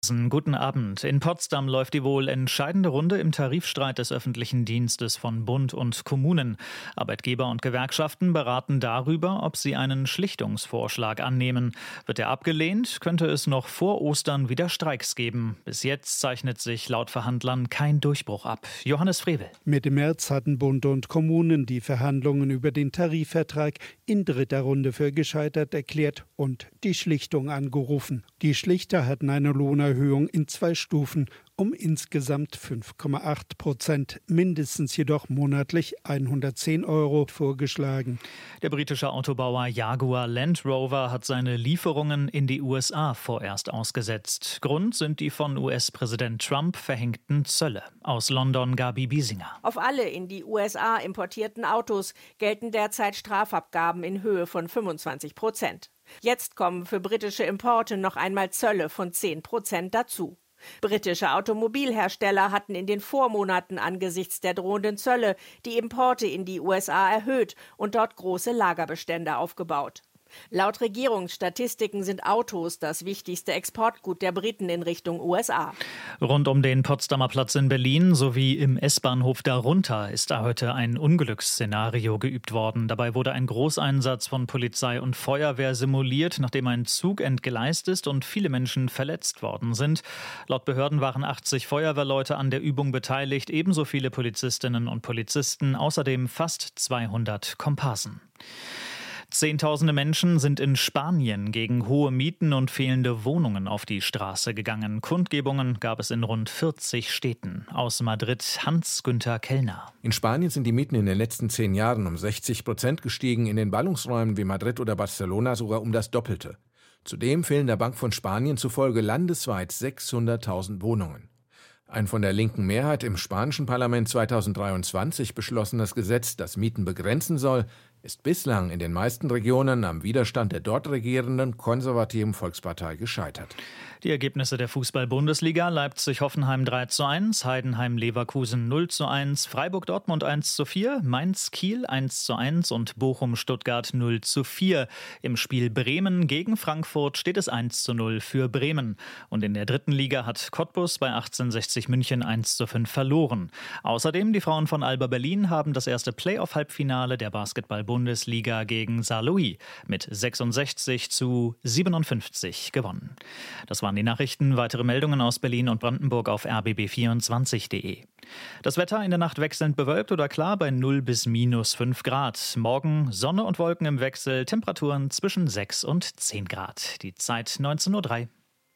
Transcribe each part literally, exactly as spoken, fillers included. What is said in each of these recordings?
Guten Abend. In Potsdam läuft die wohl entscheidende Runde im Tarifstreit des öffentlichen Dienstes von Bund und Kommunen. Arbeitgeber und Gewerkschaften beraten darüber, ob sie einen Schlichtungsvorschlag annehmen. Wird er abgelehnt, könnte es noch vor Ostern wieder Streiks geben. Bis jetzt zeichnet sich laut Verhandlern kein Durchbruch ab. Johannes Frevel. Mitte März hatten Bund und Kommunen die Verhandlungen über den Tarifvertrag in dritter Runde für gescheitert erklärt und die Schlichtung angerufen. Die Schlichter hatten eine Lohnerhöhung in zwei Stufen um insgesamt fünf Komma acht Prozent, mindestens jedoch monatlich hundertzehn Euro vorgeschlagen. Der britische Autobauer Jaguar Land Rover hat seine Lieferungen in die U S A vorerst ausgesetzt. Grund sind die von U S-Präsident Trump verhängten Zölle. Aus London Gabi Biesinger. Auf alle in die U S A importierten Autos gelten derzeit Strafabgaben in Höhe von fünfundzwanzig Prozent. Jetzt kommen für britische Importe noch einmal Zölle von zehn Prozent dazu. Britische Automobilhersteller hatten in den Vormonaten angesichts der drohenden Zölle die Importe in die U S A erhöht und dort große Lagerbestände aufgebaut. Laut Regierungsstatistiken sind Autos das wichtigste Exportgut der Briten in Richtung U S A. Rund um den Potsdamer Platz in Berlin sowie im S-Bahnhof darunter ist da heute ein Unglücksszenario geübt worden. Dabei wurde ein Großeinsatz von Polizei und Feuerwehr simuliert, nachdem ein Zug entgleist ist und viele Menschen verletzt worden sind. Laut Behörden waren achtzig Feuerwehrleute an der Übung beteiligt, ebenso viele Polizistinnen und Polizisten, außerdem fast zweihundert Komparsen. Zehntausende Menschen sind in Spanien gegen hohe Mieten und fehlende Wohnungen auf die Straße gegangen. Kundgebungen gab es in rund vierzig Städten. Aus Madrid Hans-Günther Kellner. In Spanien sind die Mieten in den letzten zehn Jahren um sechzig Prozent gestiegen, in den Ballungsräumen wie Madrid oder Barcelona sogar um das Doppelte. Zudem fehlen der Bank von Spanien zufolge landesweit sechshunderttausend Wohnungen. Ein von der linken Mehrheit im spanischen Parlament zweitausenddreiundzwanzig beschlossenes Gesetz, das Mieten begrenzen soll, ist bislang in den meisten Regionen am Widerstand der dort regierenden konservativen Volkspartei gescheitert. Die Ergebnisse der Fußball-Bundesliga: Leipzig-Hoffenheim drei zu eins, Heidenheim-Leverkusen null zu eins, Freiburg-Dortmund eins zu vier, Mainz-Kiel eins zu eins und Bochum-Stuttgart null zu vier. Im Spiel Bremen gegen Frankfurt steht es eins zu null für Bremen. Und in der dritten Liga hat Cottbus bei achtzehnhundertsechzig München eins zu fünf verloren. Außerdem die Frauen von Alba Berlin haben das erste Playoff-Halbfinale der Basketball-Bundesliga gegen Saarlouis mit sechsundsechzig zu siebenundfünfzig gewonnen. Das waren die Nachrichten. Weitere Meldungen aus Berlin und Brandenburg auf r b b vierundzwanzig punkt de. Das Wetter in der Nacht wechselnd bewölkt oder klar bei null bis minus fünf Grad. Morgen Sonne und Wolken im Wechsel, Temperaturen zwischen sechs und zehn Grad. Die Zeit neunzehn Uhr drei.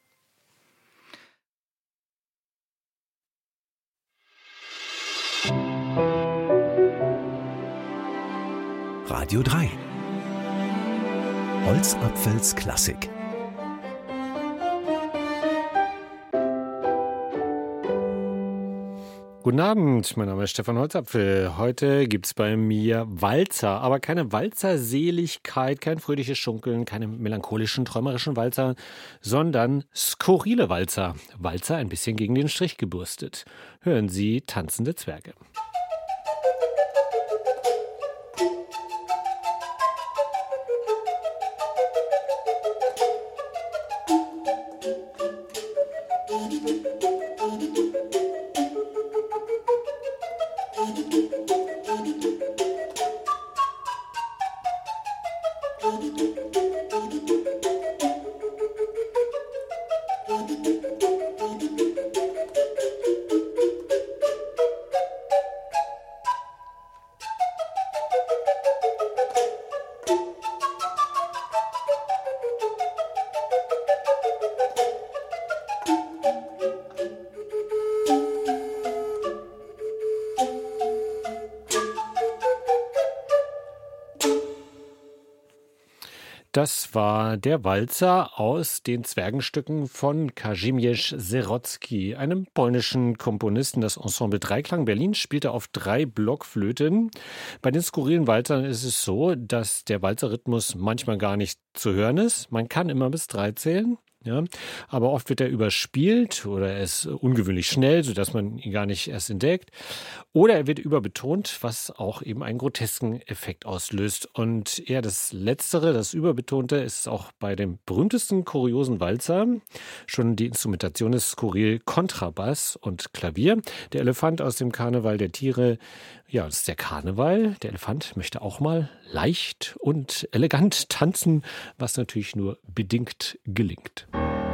Radio drei. Holzapfels Klassik. Guten Abend, mein Name ist Stefan Holzapfel. Heute gibt's bei mir Walzer, aber keine Walzerseligkeit, kein fröhliches Schunkeln, keine melancholischen, träumerischen Walzer, sondern skurrile Walzer. Walzer ein bisschen gegen den Strich gebürstet. Hören Sie Tanzende Zwerge. Das war der Walzer aus den Zwergenstücken von Kazimierz Serocki, einem polnischen Komponisten. Das Ensemble Dreiklang Berlin spielte auf drei Blockflöten. Bei den skurrilen Walzern ist es so, dass der Walzerrhythmus manchmal gar nicht zu hören ist. Man kann immer bis drei zählen. Ja, aber oft wird er überspielt oder er ist ungewöhnlich schnell, sodass man ihn gar nicht erst entdeckt. Oder er wird überbetont, was auch eben einen grotesken Effekt auslöst. Und eher das Letztere, das Überbetonte, ist auch bei dem berühmtesten kuriosen Walzer. Schon die Instrumentation ist skurril: Kontrabass und Klavier. Der Elefant aus dem Karneval der Tiere, ja, das ist der Karneval. Der Elefant möchte auch mal leicht und elegant tanzen, was natürlich nur bedingt gelingt.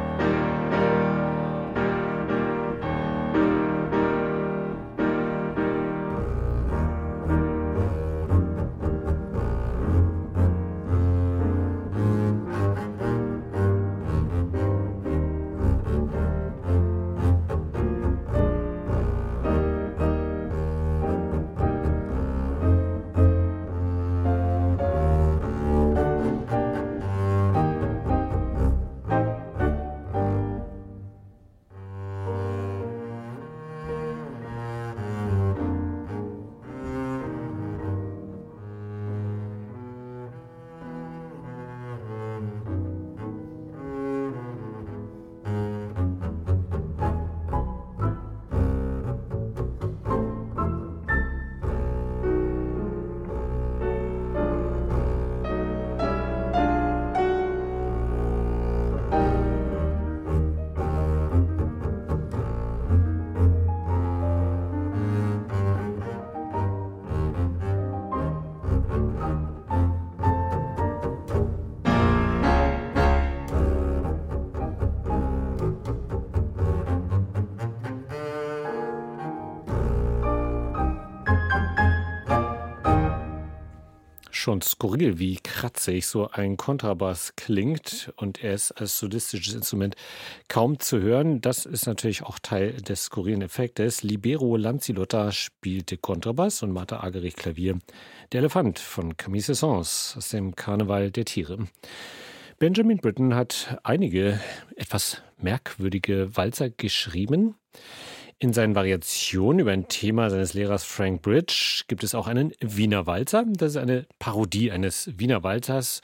Schon skurril, wie kratzig so ein Kontrabass klingt, und er ist als solistisches Instrument kaum zu hören. Das ist natürlich auch Teil des skurrilen Effektes. Libero Lanzillotta spielte Kontrabass und Martha Argerich Klavier. Der Elefant von Camille Saint-Saëns aus dem Karneval der Tiere. Benjamin Britten hat einige etwas merkwürdige Walzer geschrieben. In seinen Variationen über ein Thema seines Lehrers Frank Bridge gibt es auch einen Wiener Walzer. Das ist eine Parodie eines Wiener Walzers.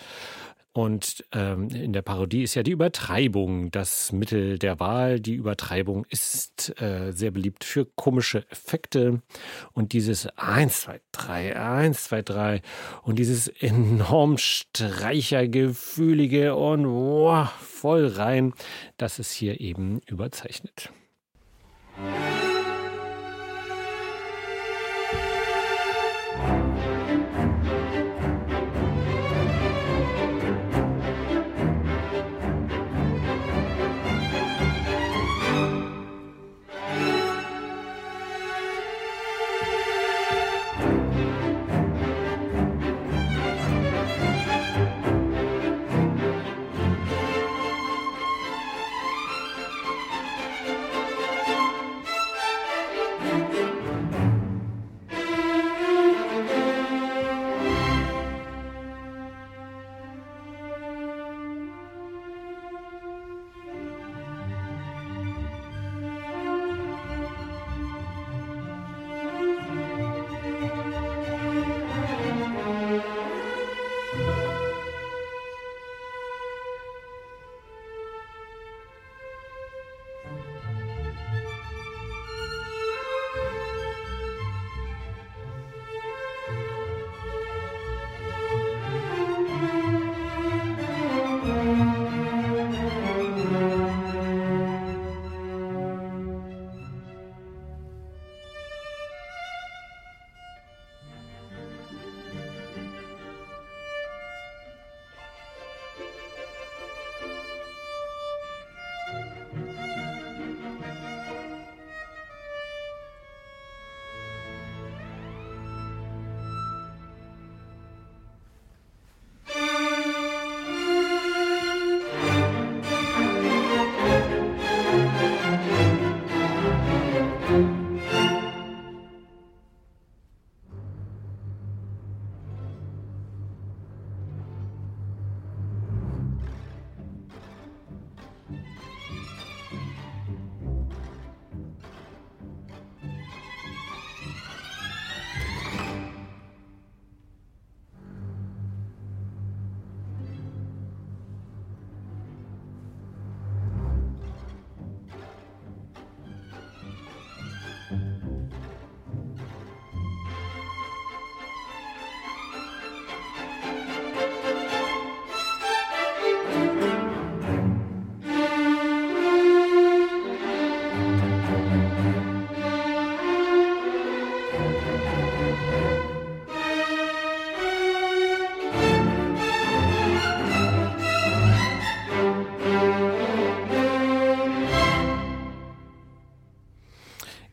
Und ähm, in der Parodie ist ja die Übertreibung das Mittel der Wahl. Die Übertreibung ist äh, sehr beliebt für komische Effekte. Und dieses eins, zwei, drei, eins, zwei, drei und dieses enorm streichergefühlige und wow, voll rein, das ist hier eben überzeichnet.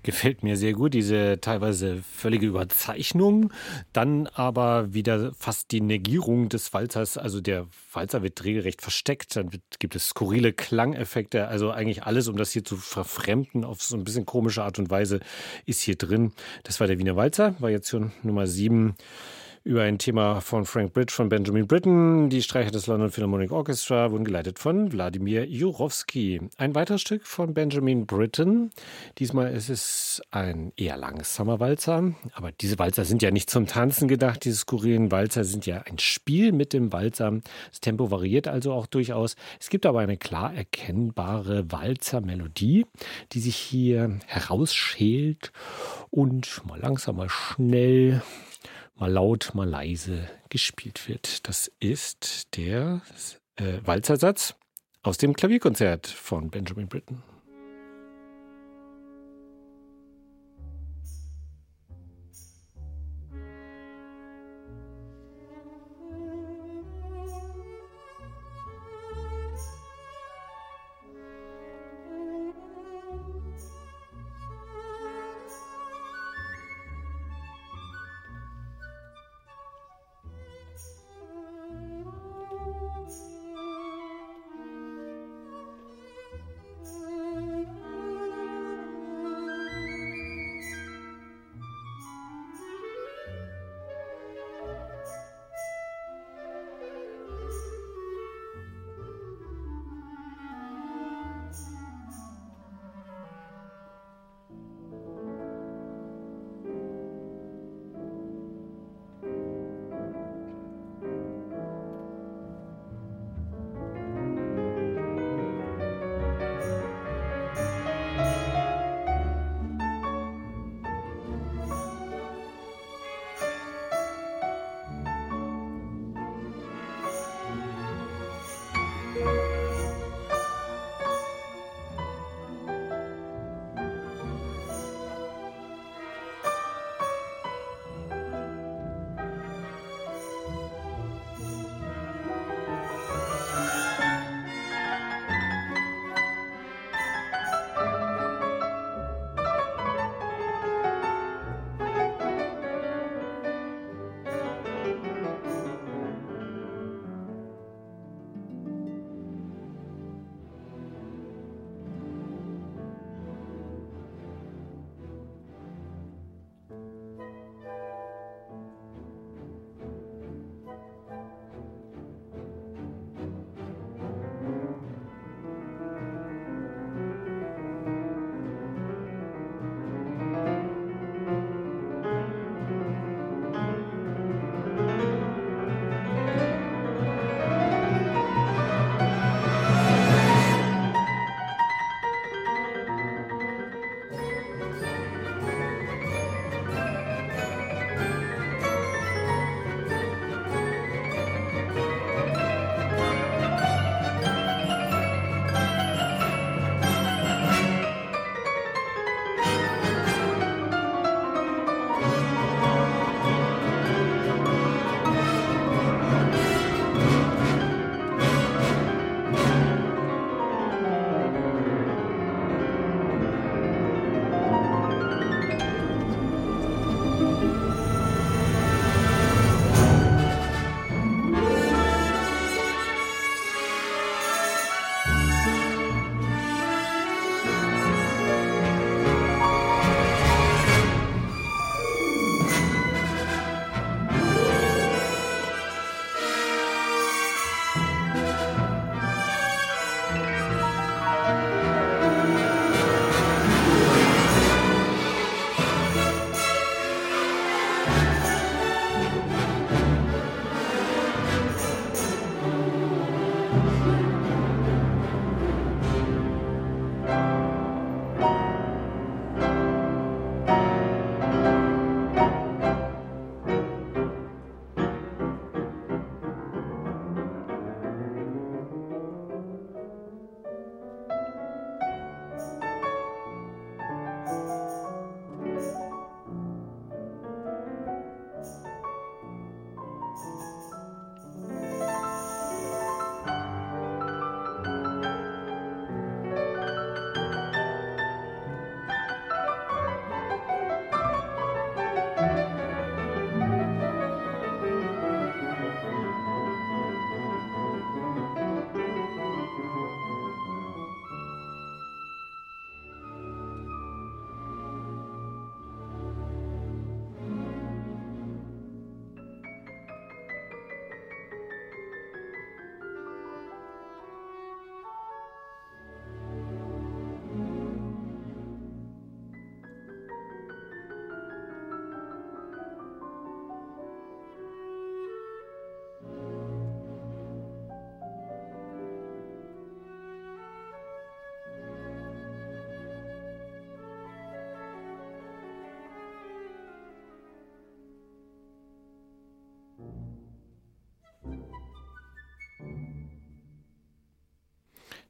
Gefällt mir sehr gut, diese teilweise völlige Überzeichnung, dann aber wieder fast die Negierung des Walzers, also der Walzer wird regelrecht versteckt, dann wird, gibt es skurrile Klangeffekte, also eigentlich alles, um das hier zu verfremden auf so ein bisschen komische Art und Weise, ist hier drin. Das war der Wiener Walzer, war jetzt schon Nummer sieben. Über ein Thema von Frank Bridge von Benjamin Britten. Die Streicher des London Philharmonic Orchestra wurden geleitet von Wladimir Jurowski. Ein weiteres Stück von Benjamin Britten. Diesmal ist es ein eher langsamer Walzer. Aber diese Walzer sind ja nicht zum Tanzen gedacht. Diese skurrilen Walzer sind ja ein Spiel mit dem Walzer. Das Tempo variiert also auch durchaus. Es gibt aber eine klar erkennbare Walzermelodie, die sich hier herausschält und mal langsam, mal schnell, mal laut, mal leise gespielt wird. Das ist der äh, Walzersatz aus dem Klavierkonzert von Benjamin Britten.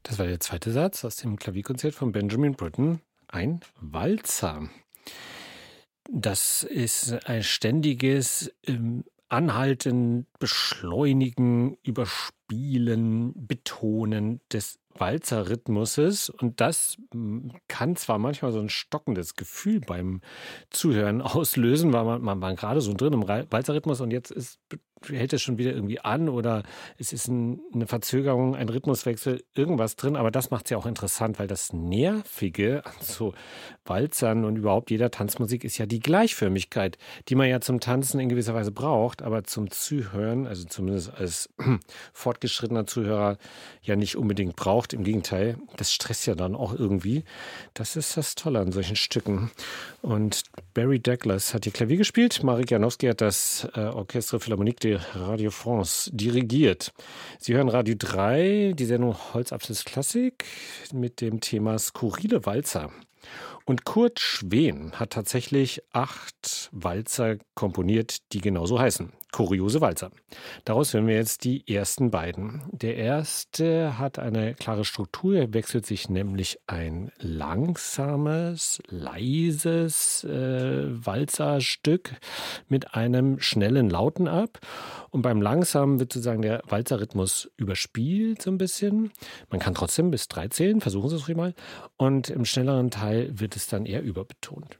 Das war der zweite Satz aus dem Klavierkonzert von Benjamin Britten, ein Walzer. Das ist ein ständiges ähm, Anhalten, Beschleunigen, Überspielen, Betonen des Walzerrhythmuses. Und das mm, kann zwar manchmal so ein stockendes Gefühl beim Zuhören auslösen, weil man, man war gerade so drin im Ra- Walzerrhythmus und jetzt ist, hält es schon wieder irgendwie an oder es ist ein, eine Verzögerung, ein Rhythmuswechsel, irgendwas drin. Aber das macht es ja auch interessant, weil das Nervige an so Walzern und überhaupt jeder Tanzmusik ist ja die Gleichförmigkeit, die man ja zum Tanzen in gewisser Weise braucht, aber zum Zuhören, also zumindest als fortgeschrittener Zuhörer, ja nicht unbedingt braucht. Im Gegenteil, das stresst ja dann auch irgendwie. Das ist das Tolle an solchen Stücken. Und Barry Douglas hat hier Klavier gespielt. Marek Janowski hat das äh, Orchestre Philharmonique de Radio France dirigiert. Sie hören Radio drei, die Sendung Holzapfels Klassik mit dem Thema Skurrile Walzer. Und Kurt Schwen hat tatsächlich acht Walzer komponiert, die genauso heißen. Kuriose Walzer. Daraus hören wir jetzt die ersten beiden. Der erste hat eine klare Struktur. Er wechselt sich nämlich ein langsames, leises äh, Walzerstück mit einem schnellen Lauten ab. Und beim Langsamen wird sozusagen der Walzerrhythmus überspielt so ein bisschen. Man kann trotzdem bis drei zählen, versuchen Sie es ruhig mal. Und im schnelleren Teil wird es dann eher überbetont.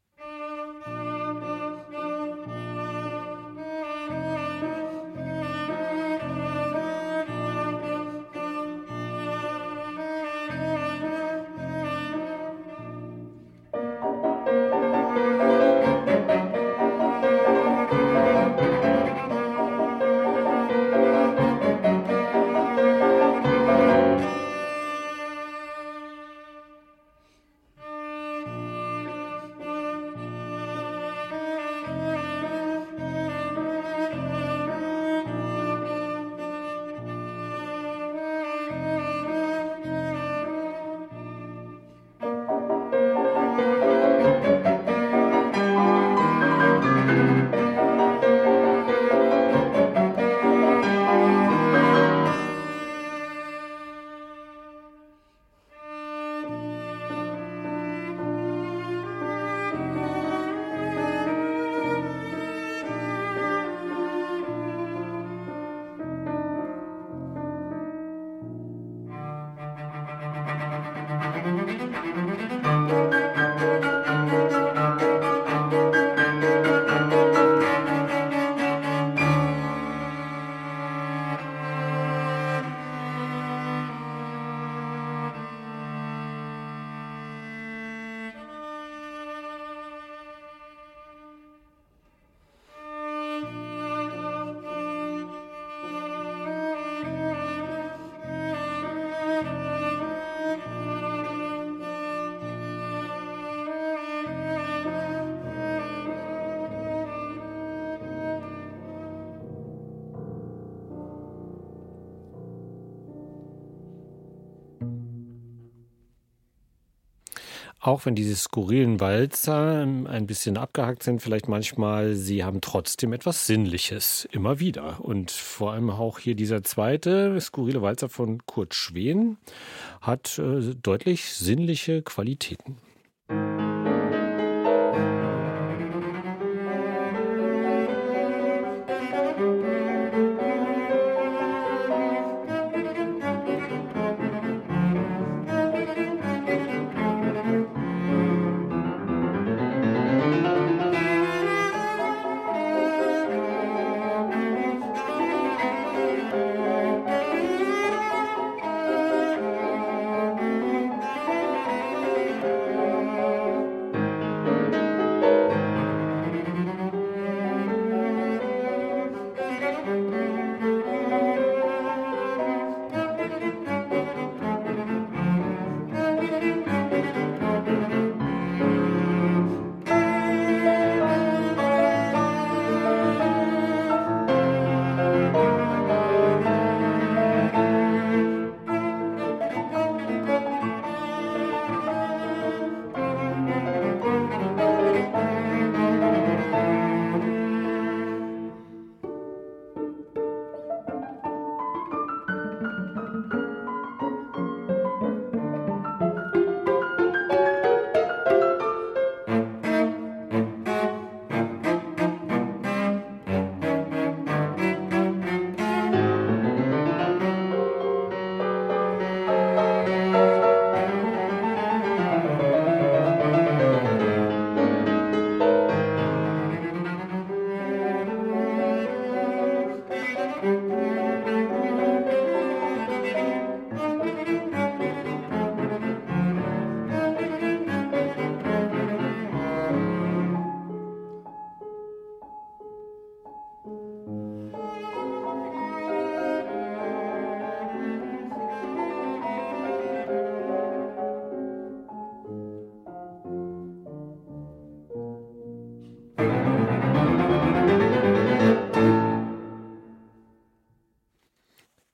Auch wenn diese skurrilen Walzer ein bisschen abgehackt sind, vielleicht manchmal, sie haben trotzdem etwas Sinnliches, immer wieder. Und vor allem auch hier dieser zweite skurrile Walzer von Kurt Schwen hat äh, deutlich sinnliche Qualitäten.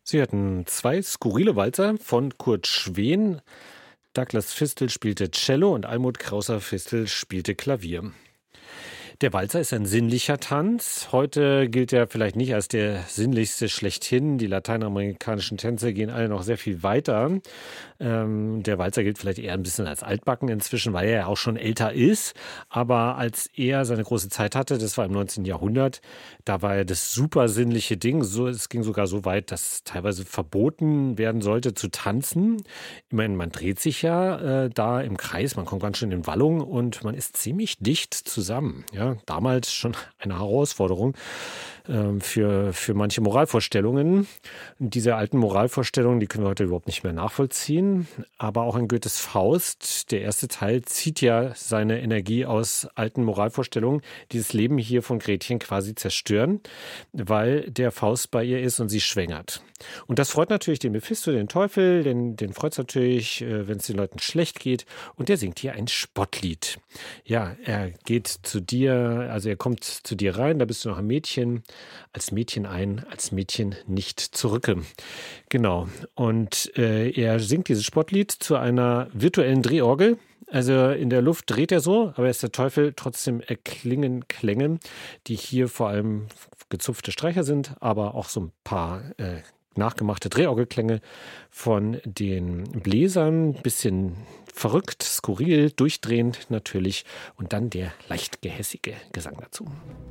Sie hatten zwei skurrile Walzer von Kurt Schwen. Douglas Fistel spielte Cello und Almut Krauser-Fistel spielte Klavier. Der Walzer ist ein sinnlicher Tanz. Heute gilt er vielleicht nicht als der sinnlichste schlechthin. Die lateinamerikanischen Tänze gehen alle noch sehr viel weiter. Ähm, der Walzer gilt vielleicht eher ein bisschen als altbacken inzwischen, weil er ja auch schon älter ist. Aber als er seine große Zeit hatte, das war im neunzehnten Jahrhundert, da war er das super sinnliche Ding. So, es ging sogar so weit, dass teilweise verboten werden sollte zu tanzen. Immerhin, man dreht sich ja äh, da im Kreis, man kommt ganz schön in Wallung und man ist ziemlich dicht zusammen. Ja. Damals schon eine Herausforderung äh, für, für manche Moralvorstellungen. Und diese alten Moralvorstellungen, die können wir heute überhaupt nicht mehr nachvollziehen. Aber auch in Goethes Faust, der erste Teil, zieht ja seine Energie aus alten Moralvorstellungen, die das Leben hier von Gretchen quasi zerstören, weil der Faust bei ihr ist und sie schwängert. Und das freut natürlich den Mephisto, den Teufel, den, den freut es natürlich, äh, wenn es den Leuten schlecht geht. Und der singt hier ein Spottlied. Ja, er geht zu dir, also er kommt zu dir rein, da bist du noch ein Mädchen, als Mädchen ein, als Mädchen nicht zurücke. Genau. Und äh, er singt dieses Spottlied zu einer virtuellen Drehorgel. Also in der Luft dreht er so, aber er ist der Teufel. Trotzdem erklingen Klänge, die hier vor allem gezupfte Streicher sind, aber auch so ein paar äh, nachgemachte Drehorgelklänge von den Bläsern. Bisschen verrückt, skurril, durchdrehend natürlich. Und dann der leicht gehässige Gesang dazu.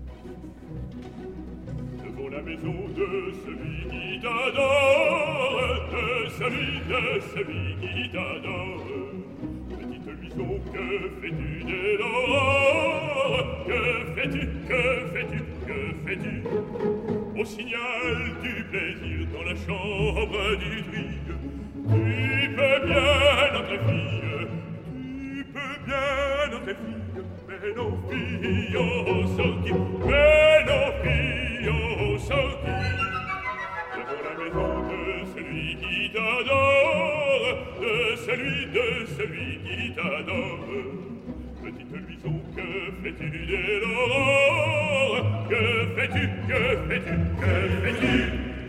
Que fais-tu dès l'aurore? Que fais-tu, que fais-tu, que fais-tu? Au signal du plaisir dans la chambre du druide, tu peux bien entrer fille, tu peux bien entrer fille, mais nos filles au sortir, mais nos filles au sortir. Devant la maison de celui qui t'adore, de celui, de celui qui t'adore. Petite luison, que fais-tu dès l'aurore? Que fais-tu, que fais-tu, que fais-tu?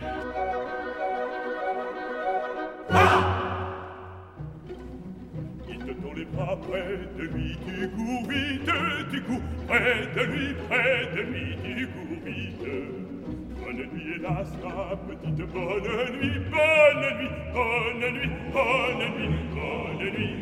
Ah! Il te tend les bras près de lui, tu cours vite, tu cours près de lui, près de lui, tu cours vite. Bonne nuit, hélas, ma petite, bonne nuit, bonne nuit, bonne nuit, bonne nuit, bonne nuit.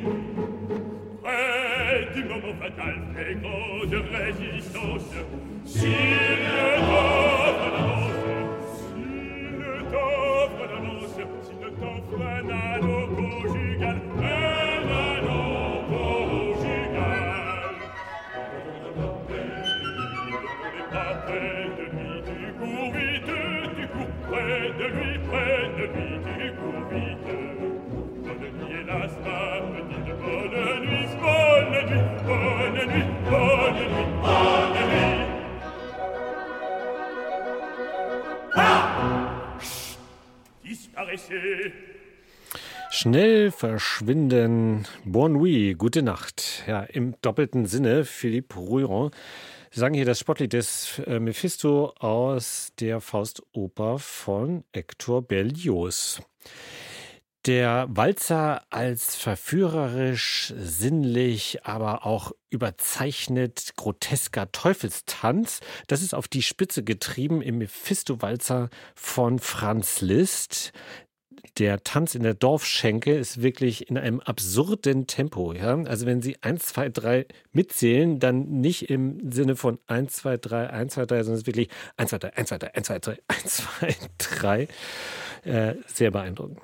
Près du moment fatal, fais grande résistance. S'il t'offre d'avance, s'il t'offre d'avance, s'il t'offre un anneau conjugal, un anneau conjugal. Ne pas près de lui, tu cours vite, tu cours près de lui, près de lui, tu cours vite. Bonne nuit, hélas, ma petite, bonne nuit, bonne nuit, bonne nuit, bonne nuit, bonne nuit. Ah! Chut! Disparaissez! Schnell verschwinden. Bonne nuit, gute Nacht. Ja, im doppelten Sinne, Philippe Rouillon. Sie sagen hier das Spottlied des äh, Mephisto aus der Faustoper von Hector Berlioz. Der Walzer als verführerisch, sinnlich, aber auch überzeichnet grotesker Teufelstanz, das ist auf die Spitze getrieben im Mephisto-Walzer von Franz Liszt. Der Tanz in der Dorfschenke ist wirklich in einem absurden Tempo. Ja? Also wenn Sie eins, zwei, drei mitzählen, dann nicht im Sinne von eins, zwei, drei, eins, zwei, drei, sondern es ist wirklich eins, zwei, drei, eins, zwei, drei, eins, zwei, drei, eins, zwei, drei. Äh, sehr beeindruckend.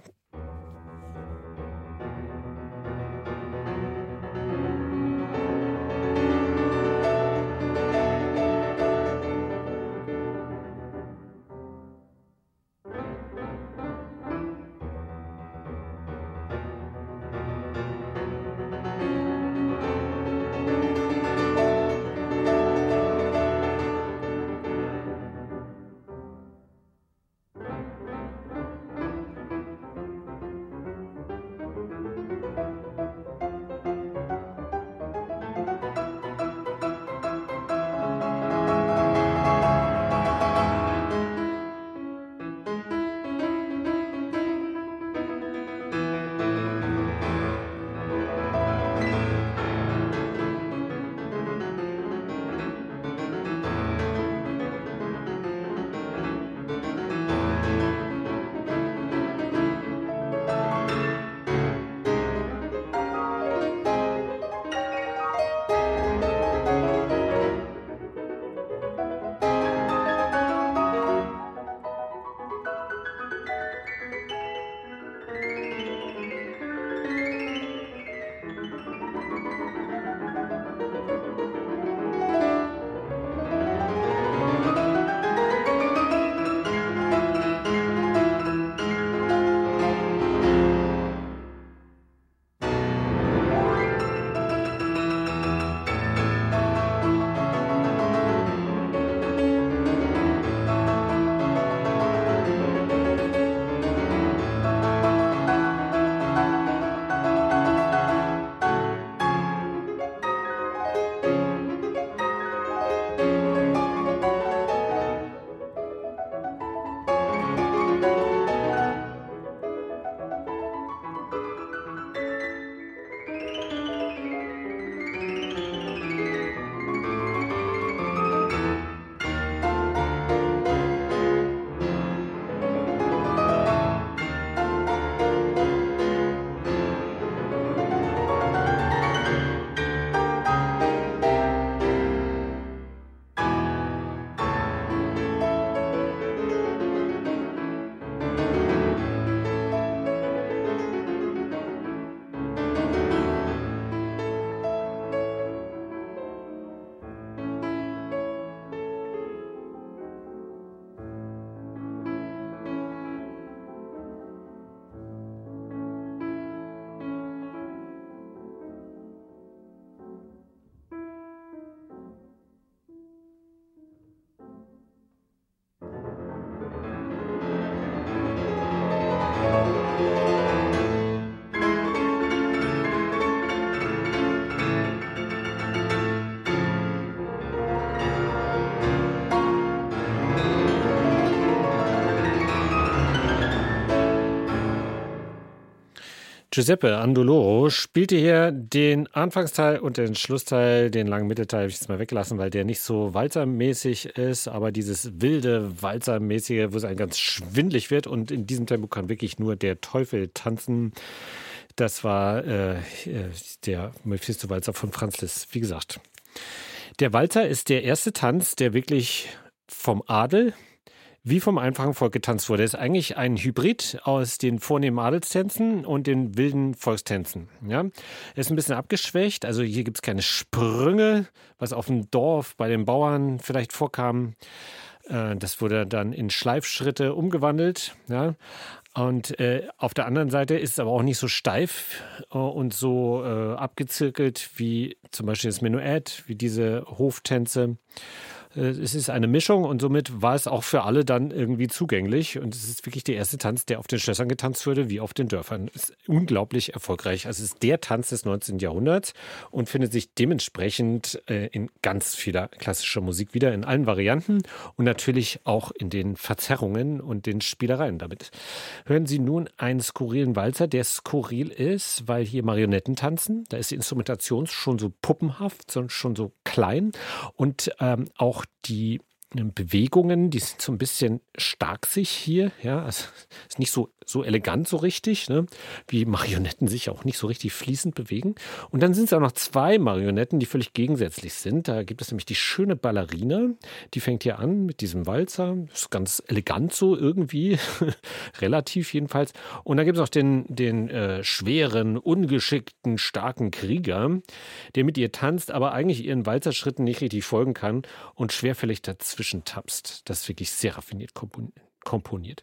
Giuseppe Andoloro spielte hier den Anfangsteil und den Schlussteil, den langen Mittelteil habe ich jetzt mal weggelassen, weil der nicht so walzermäßig ist, aber dieses wilde Walzermäßige, wo es einem ganz schwindlig wird, und in diesem Tempo kann wirklich nur der Teufel tanzen. Das war äh, der Mephisto-Walzer von Franz Liszt, wie gesagt. Der Walzer ist der erste Tanz, der wirklich vom Adel wie vom einfachen Volk getanzt wurde. Er ist eigentlich ein Hybrid aus den vornehmen Adelstänzen und den wilden Volkstänzen. Ja? Er ist ein bisschen abgeschwächt, also hier gibt es keine Sprünge, was auf dem Dorf bei den Bauern vielleicht vorkam. Das wurde dann in Schleifschritte umgewandelt. Ja? Und äh, auf der anderen Seite ist es aber auch nicht so steif äh, und so äh, abgezirkelt wie zum Beispiel das Menuett, wie diese Hoftänze. Es ist eine Mischung und somit war es auch für alle dann irgendwie zugänglich. Und es ist wirklich der erste Tanz, der auf den Schlössern getanzt wurde, wie auf den Dörfern. Es ist unglaublich erfolgreich. Also es ist der Tanz des neunzehnten Jahrhunderts und findet sich dementsprechend äh, in ganz vieler klassischer Musik wieder, in allen Varianten und natürlich auch in den Verzerrungen und den Spielereien damit. Hören Sie nun einen skurrilen Walzer, der skurril ist, weil hier Marionetten tanzen. Da ist die Instrumentation schon so puppenhaft, schon so klein und ähm, auch die Bewegungen, die sind so ein bisschen starksig hier, ja, also ist nicht so, so elegant so richtig, ne? Wie Marionetten sich auch nicht so richtig fließend bewegen. Und dann sind es auch noch zwei Marionetten, die völlig gegensätzlich sind. Da gibt es nämlich die schöne Ballerina, die fängt hier an mit diesem Walzer, ist ganz elegant so irgendwie, relativ jedenfalls. Und dann gibt es auch den, den äh, schweren, ungeschickten, starken Krieger, der mit ihr tanzt, aber eigentlich ihren Walzerschritten nicht richtig folgen kann und schwerfällig dazwischen tapst. Das ist wirklich sehr raffiniert komponiert.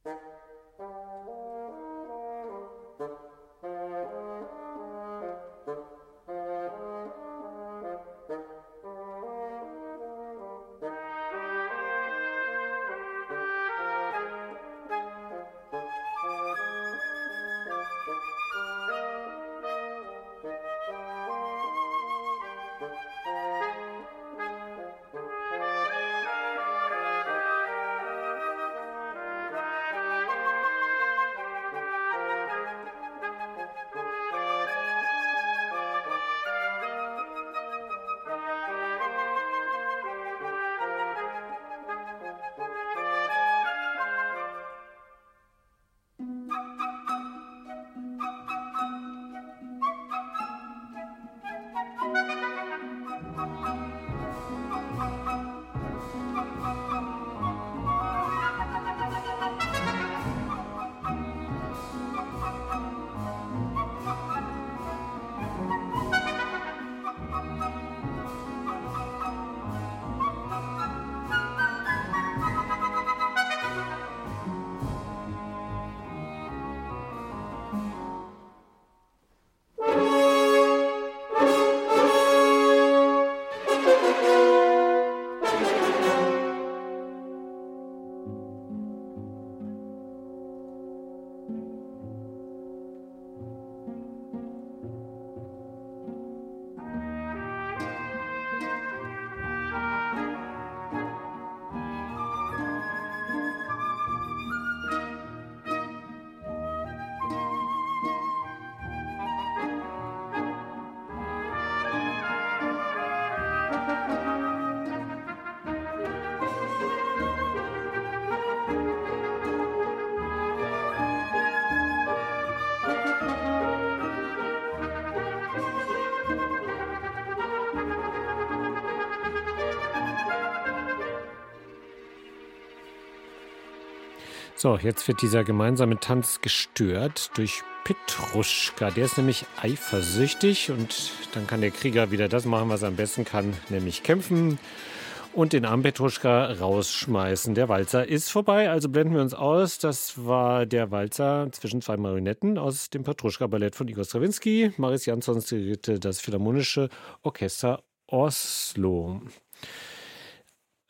So, jetzt wird dieser gemeinsame Tanz gestört durch Petruschka. Der ist nämlich eifersüchtig und dann kann der Krieger wieder das machen, was er am besten kann, nämlich kämpfen und den armen Petruschka rausschmeißen. Der Walzer ist vorbei, also blenden wir uns aus. Das war der Walzer zwischen zwei Marionetten aus dem Petruschka-Ballett von Igor Strawinski. Maris Jansons dirigierte das Philharmonische Orchester Oslo.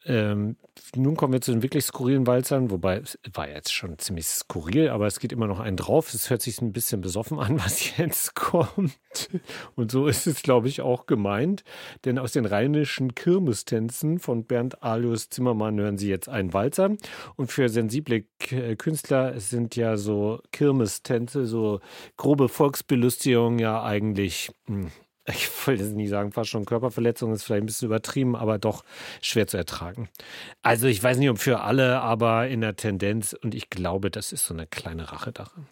Ähm, nun kommen wir zu den wirklich skurrilen Walzern, wobei es war jetzt schon ziemlich skurril, aber es geht immer noch einen drauf. Es hört sich ein bisschen besoffen an, was jetzt kommt. Und so ist es, glaube ich, auch gemeint. Denn aus den rheinischen Kirmestänzen von Bernd Alois Zimmermann hören Sie jetzt einen Walzer. Und für sensible K- Künstler sind ja so Kirmestänze, so grobe Volksbelustigung ja eigentlich... Mh, ich wollte jetzt nicht sagen, fast schon Körperverletzung, ist vielleicht ein bisschen übertrieben, aber doch schwer zu ertragen. Also ich weiß nicht, ob für alle, aber in der Tendenz, und ich glaube, das ist so eine kleine Rache daran.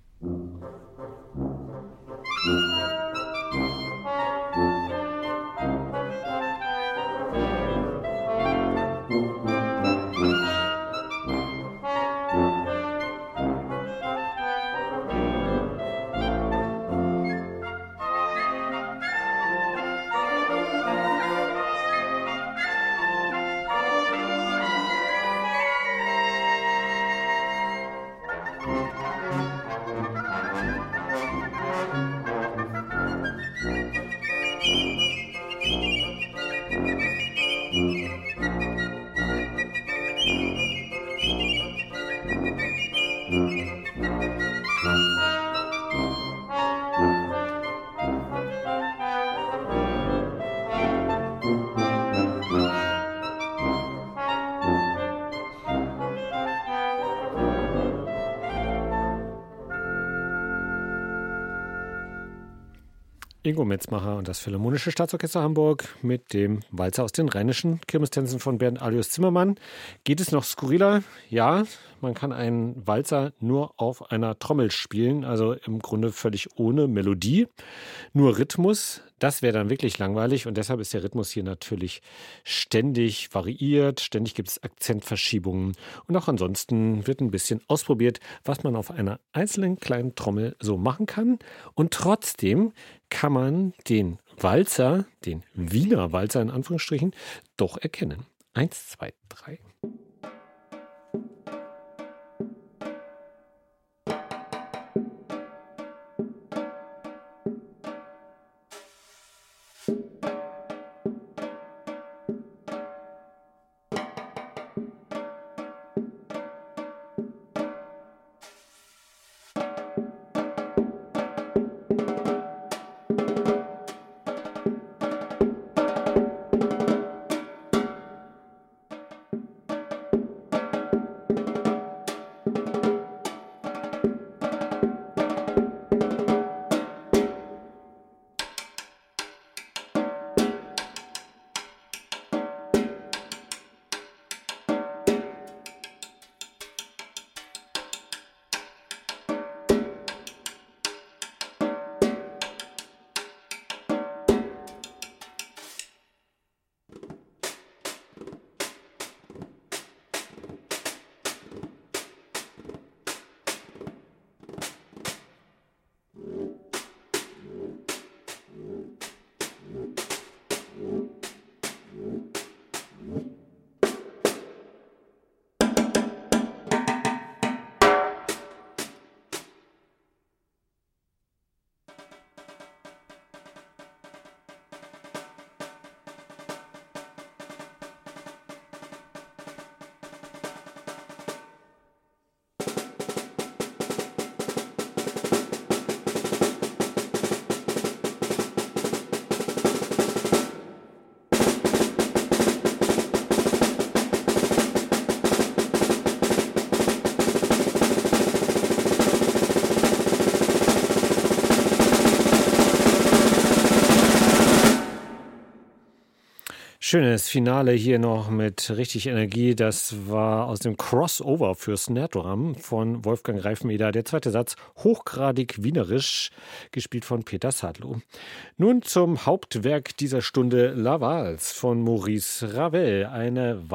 Ingo Metzmacher und das Philharmonische Staatsorchester Hamburg mit dem Walzer aus den rheinischen Kirmestänzen von Bernd Alois Zimmermann. Geht es noch skurriler? Ja, man kann einen Walzer nur auf einer Trommel spielen, also im Grunde völlig ohne Melodie, nur Rhythmus. Das wäre dann wirklich langweilig und deshalb ist der Rhythmus hier natürlich ständig variiert, ständig gibt es Akzentverschiebungen und auch ansonsten wird ein bisschen ausprobiert, was man auf einer einzelnen kleinen Trommel so machen kann. Und trotzdem kann man den Walzer, den Wiener Walzer in Anführungsstrichen, doch erkennen. Eins, zwei, drei. Schönes Finale hier noch mit richtig Energie. Das war aus dem Crossover für Snare Drum von Wolfgang Reifeneder. Der zweite Satz, hochgradig wienerisch, gespielt von Peter Sadlo. Nun zum Hauptwerk dieser Stunde, La Valse von Maurice Ravel. Eine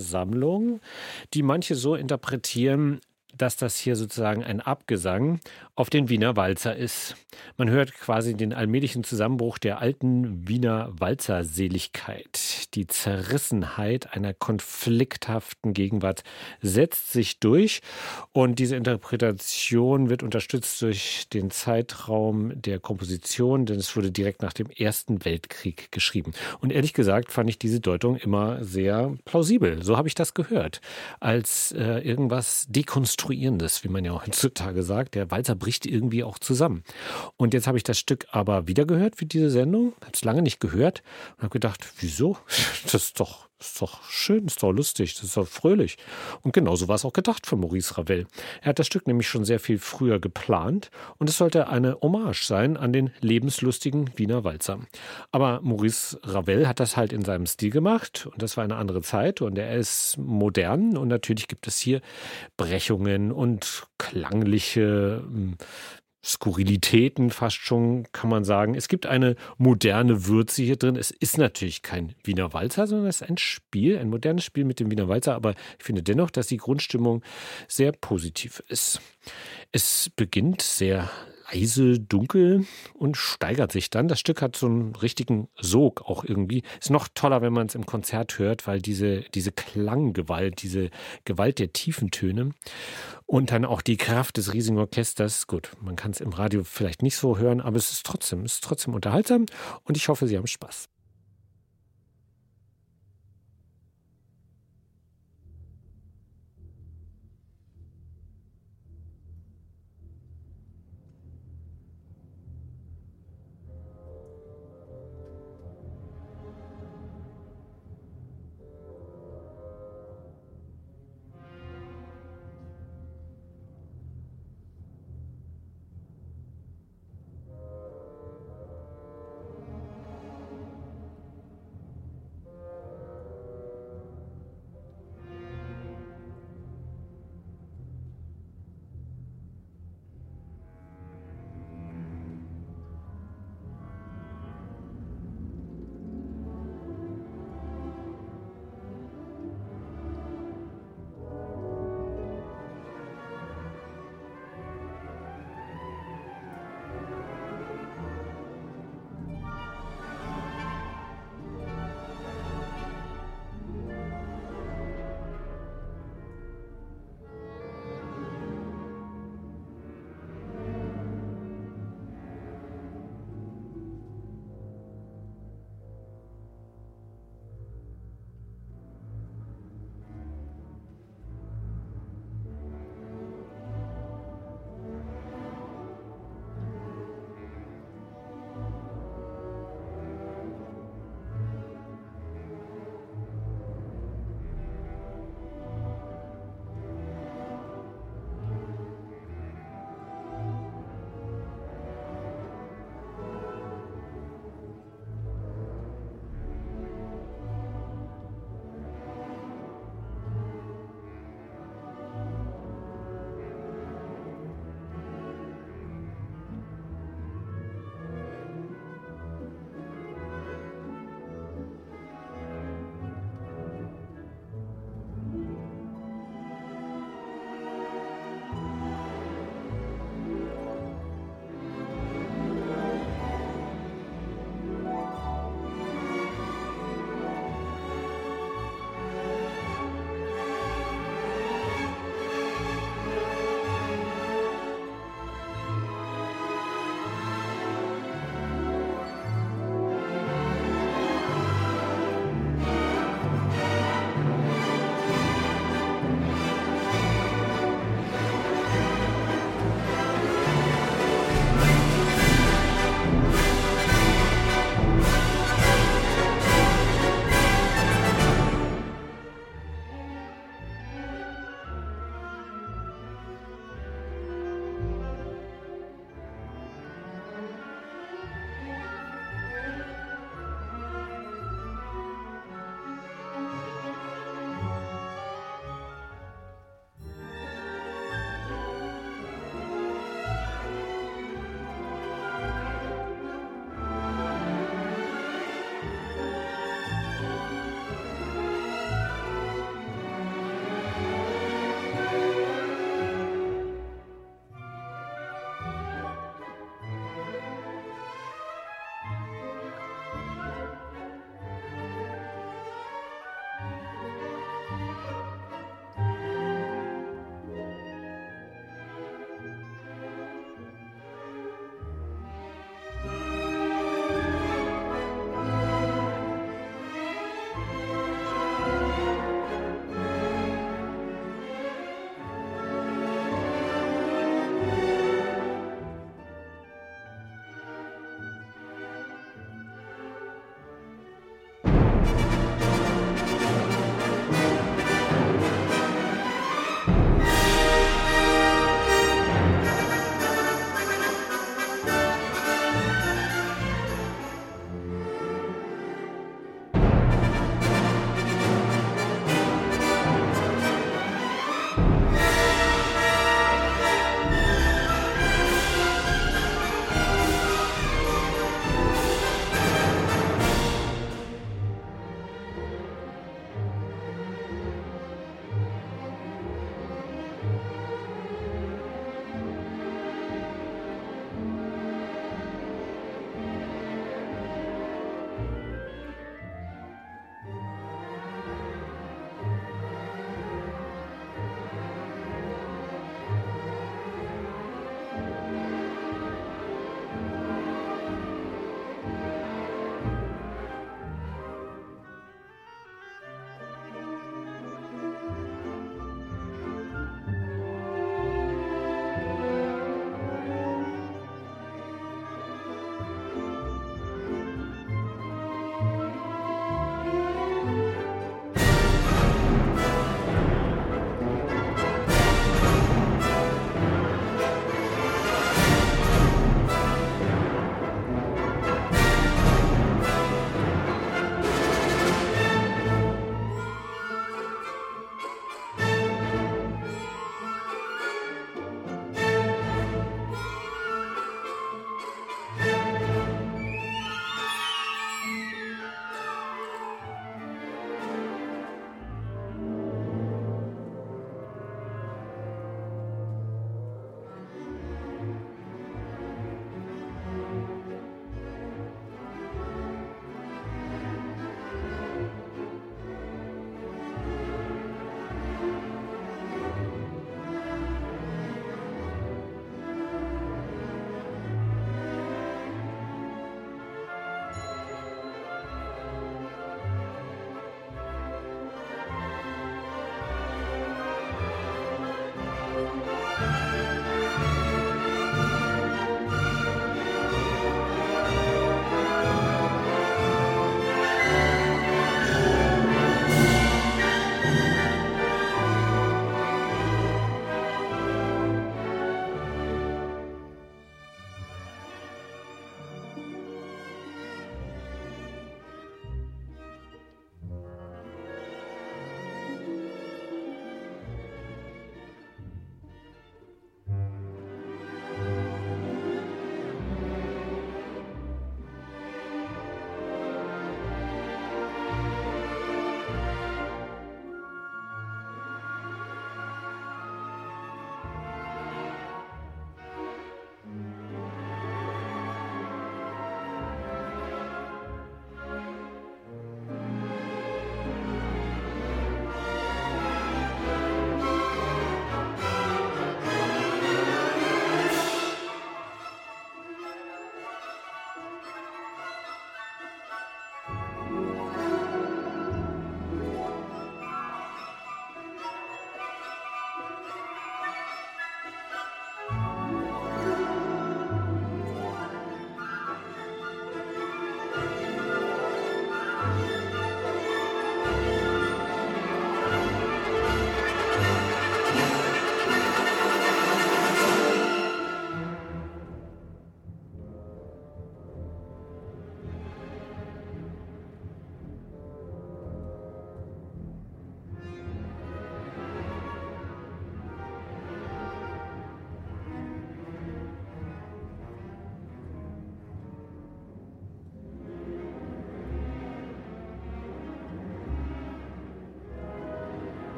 Walzersammlung, die manche so interpretieren, dass das hier sozusagen ein Abgesang auf den Wiener Walzer ist. Man hört quasi den allmählichen Zusammenbruch der alten Wiener Walzerseligkeit. Die Zerrissenheit einer konflikthaften Gegenwart setzt sich durch und diese Interpretation wird unterstützt durch den Zeitraum der Komposition, denn es wurde direkt nach dem Ersten Weltkrieg geschrieben. Und ehrlich gesagt fand ich diese Deutung immer sehr plausibel. So habe ich das gehört. Als äh, irgendwas Dekonstruierendes, wie man ja heutzutage sagt. Der Walzer bricht irgendwie auch zusammen. Und jetzt habe ich das Stück aber wieder gehört für diese Sendung. Habe es lange nicht gehört und habe gedacht, wieso? Das ist doch, ist doch schön, ist doch lustig, das ist doch fröhlich. Und genauso war es auch gedacht von Maurice Ravel. Er hat das Stück nämlich schon sehr viel früher geplant und es sollte eine Hommage sein an den lebenslustigen Wiener Walzer. Aber Maurice Ravel hat das halt in seinem Stil gemacht und das war eine andere Zeit und er ist modern und natürlich gibt es hier Brechungen und klangliche Skurrilitäten fast schon, kann man sagen. Es gibt eine moderne Würze hier drin. Es ist natürlich kein Wiener Walzer, sondern es ist ein Spiel, ein modernes Spiel mit dem Wiener Walzer. Aber ich finde dennoch, dass die Grundstimmung sehr positiv ist. Es beginnt sehr leise, dunkel und steigert sich dann. Das Stück hat so einen richtigen Sog auch irgendwie. Ist noch toller, wenn man es im Konzert hört, weil diese, diese Klanggewalt, diese Gewalt der tiefen Töne und dann auch die Kraft des riesigen Orchesters. Gut, man kann es im Radio vielleicht nicht so hören, aber es ist trotzdem, es ist trotzdem unterhaltsam und ich hoffe, Sie haben Spaß.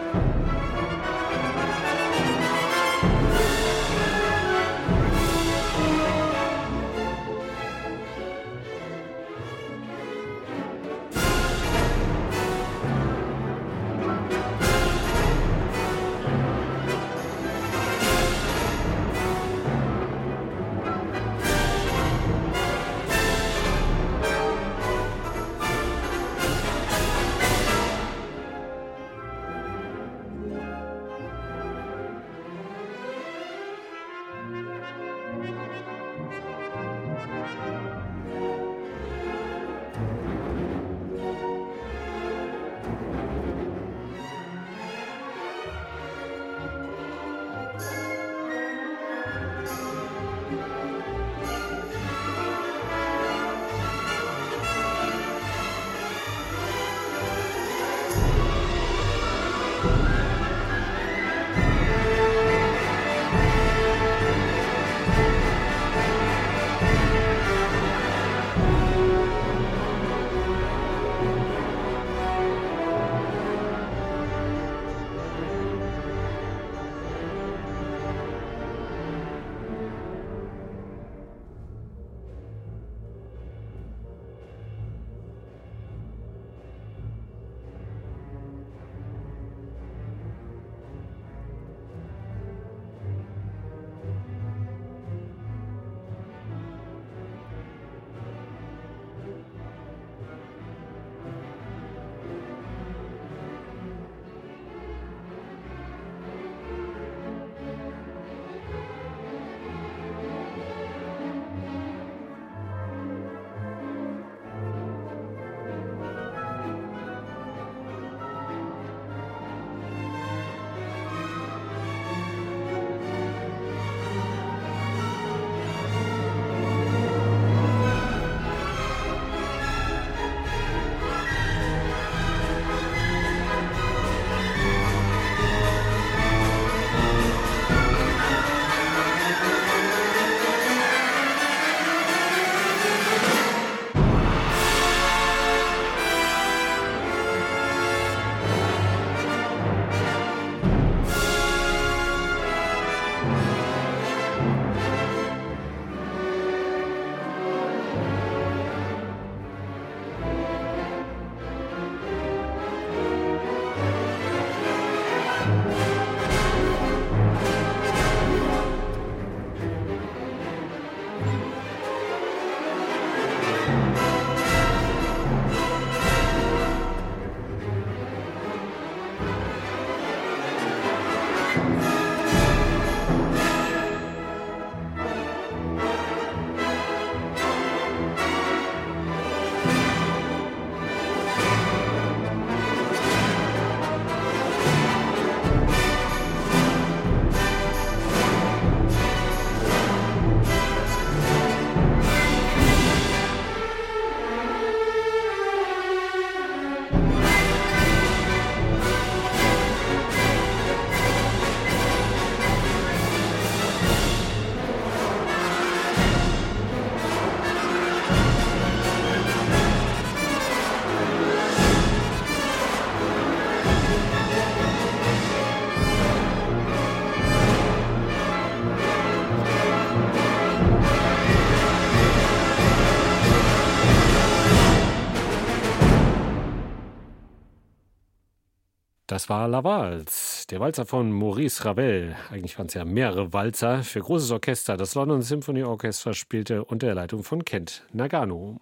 Das war La Valse, der Walzer von Maurice Ravel. Eigentlich waren es ja mehrere Walzer für großes Orchester. Das London Symphony Orchestra spielte unter der Leitung von Kent Nagano.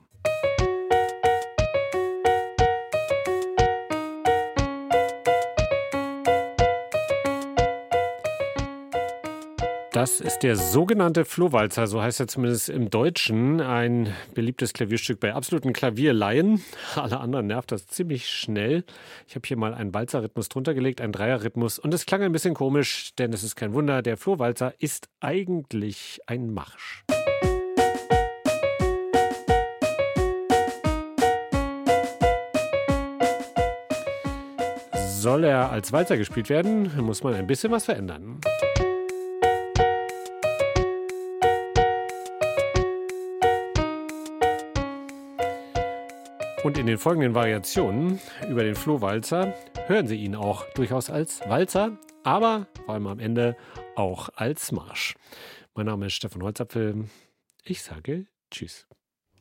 Das ist der sogenannte Flohwalzer, so heißt er zumindest im Deutschen. Ein beliebtes Klavierstück bei absoluten Klavierlaien. Alle anderen nervt das ziemlich schnell. Ich habe hier mal einen Walzerrhythmus drunter gelegt, einen Dreierrhythmus. Und es klang ein bisschen komisch, denn es ist kein Wunder. Der Flohwalzer ist eigentlich ein Marsch. Soll er als Walzer gespielt werden, muss man ein bisschen was verändern. Und in den folgenden Variationen über den Flohwalzer hören Sie ihn auch durchaus als Walzer, aber vor allem am Ende auch als Marsch. Mein Name ist Stefan Holzapfel. Ich sage Tschüss.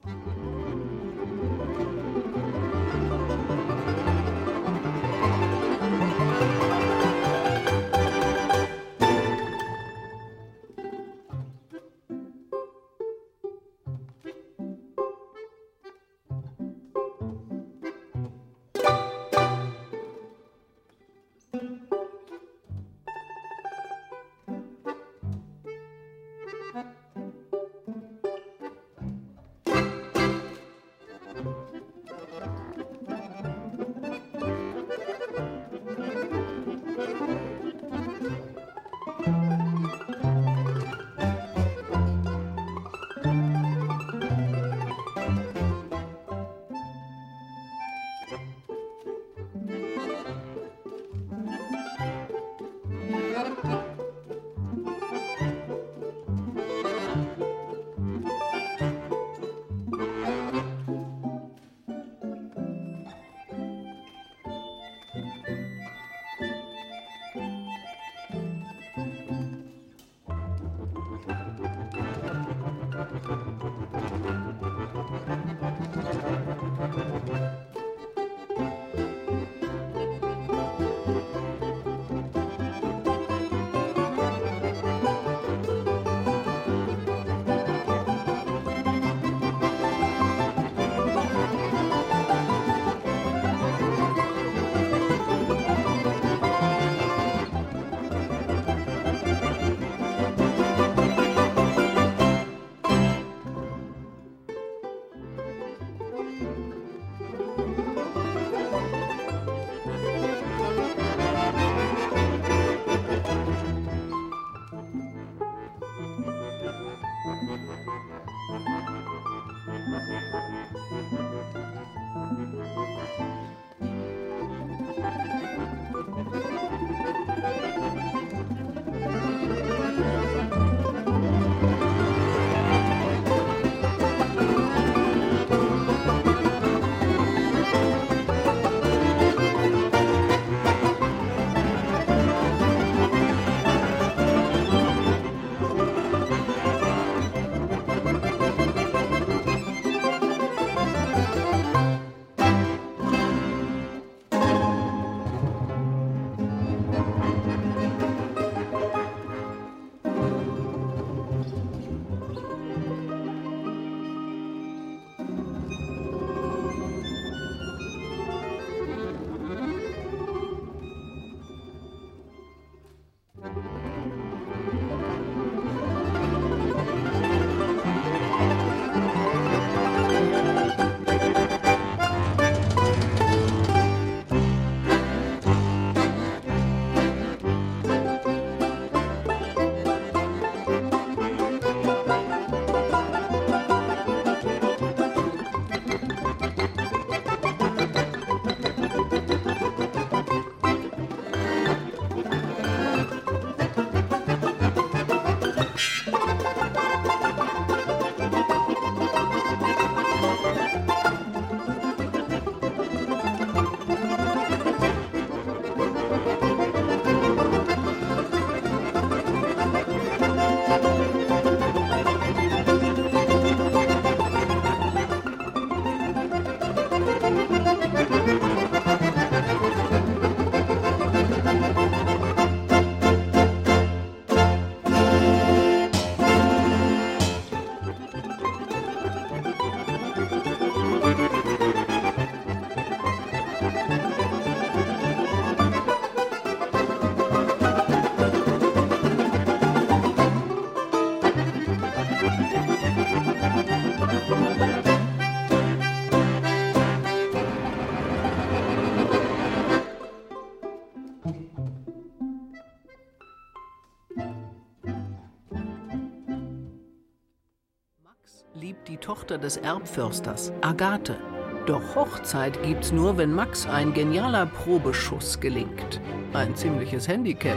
liebt die Tochter des Erbförsters, Agathe. Doch Hochzeit gibt's nur, wenn Max ein genialer Probeschuss gelingt. Ein ziemliches Handicap.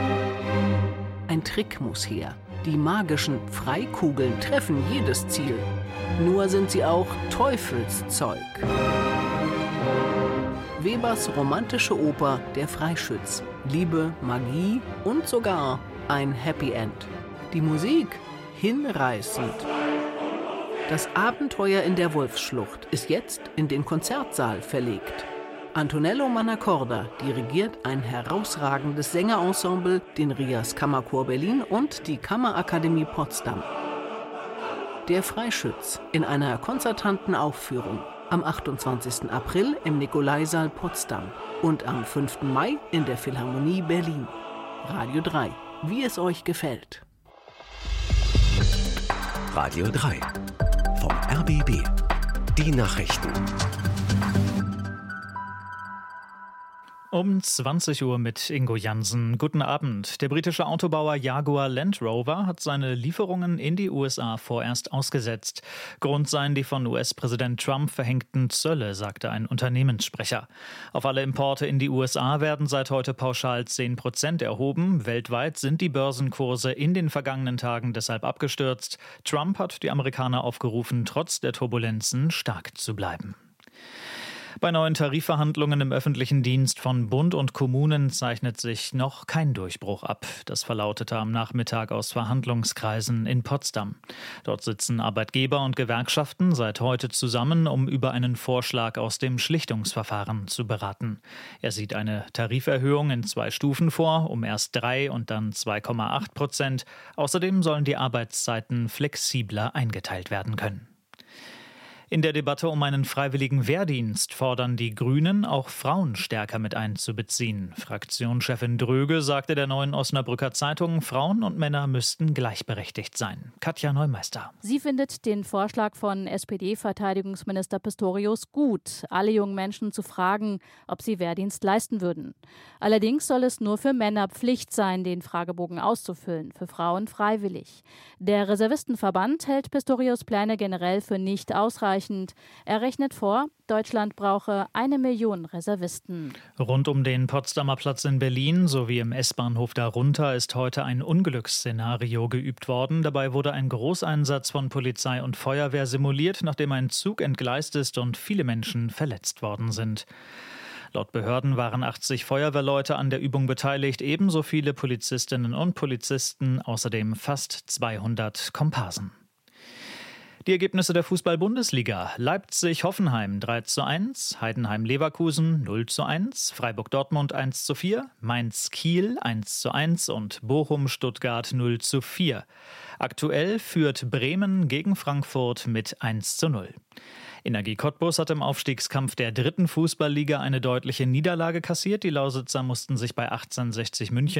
Ein Trick muss her. Die magischen Freikugeln treffen jedes Ziel. Nur sind sie auch Teufelszeug. Webers romantische Oper Der Freischütz. Liebe, Magie und sogar ein Happy End. Die Musik hinreißend. Das Abenteuer in der Wolfsschlucht ist jetzt in den Konzertsaal verlegt. Antonello Mannacorda dirigiert ein herausragendes Sängerensemble, den Rias Kammerchor Berlin und die Kammerakademie Potsdam. Der Freischütz in einer konzertanten Aufführung am achtundzwanzigsten April im Nikolaisaal Potsdam und am fünften Mai in der Philharmonie Berlin. Radio drei, wie es euch gefällt. Radio drei vom R B B. Die Nachrichten. Um zwanzig Uhr mit Ingo Jansen. Guten Abend. Der britische Autobauer Jaguar Land Rover hat seine Lieferungen in die U S A vorerst ausgesetzt. Grund seien die von U S-Präsident Trump verhängten Zölle, sagte ein Unternehmenssprecher. Auf alle Importe in die U S A werden seit heute pauschal zehn Prozent erhoben. Weltweit sind die Börsenkurse in den vergangenen Tagen deshalb abgestürzt. Trump hat die Amerikaner aufgerufen, trotz der Turbulenzen stark zu bleiben. Bei neuen Tarifverhandlungen im öffentlichen Dienst von Bund und Kommunen zeichnet sich noch kein Durchbruch ab. Das verlautete am Nachmittag aus Verhandlungskreisen in Potsdam. Dort sitzen Arbeitgeber und Gewerkschaften seit heute zusammen, um über einen Vorschlag aus dem Schlichtungsverfahren zu beraten. Er sieht eine Tariferhöhung in zwei Stufen vor, um erst drei und dann zwei Komma acht Prozent. Außerdem sollen die Arbeitszeiten flexibler eingeteilt werden können. In der Debatte um einen freiwilligen Wehrdienst fordern die Grünen, auch Frauen stärker mit einzubeziehen. Fraktionschefin Dröge sagte der Neuen Osnabrücker Zeitung, Frauen und Männer müssten gleichberechtigt sein. Katja Neumeister. Sie findet den Vorschlag von S P D-Verteidigungsminister Pistorius gut, alle jungen Menschen zu fragen, ob sie Wehrdienst leisten würden. Allerdings soll es nur für Männer Pflicht sein, den Fragebogen auszufüllen, für Frauen freiwillig. Der Reservistenverband hält Pistorius' Pläne generell für nicht ausreichend. Er rechnet vor, Deutschland brauche eine Million Reservisten. Rund um den Potsdamer Platz in Berlin sowie im S-Bahnhof darunter ist heute ein Unglücksszenario geübt worden. Dabei wurde ein Großeinsatz von Polizei und Feuerwehr simuliert, nachdem ein Zug entgleist ist und viele Menschen verletzt worden sind. Laut Behörden waren achtzig Feuerwehrleute an der Übung beteiligt, ebenso viele Polizistinnen und Polizisten, außerdem fast zweihundert Komparsen. Die Ergebnisse der Fußball-Bundesliga. Leipzig-Hoffenheim drei zu eins, Heidenheim-Leverkusen null zu eins, Freiburg-Dortmund eins zu vier, Mainz-Kiel eins zu eins und Bochum-Stuttgart null zu vier. Aktuell führt Bremen gegen Frankfurt mit eins zu null. Energie Cottbus hat im Aufstiegskampf der dritten Fußballliga eine deutliche Niederlage kassiert. Die Lausitzer mussten sich bei achtzehnhundertsechzig München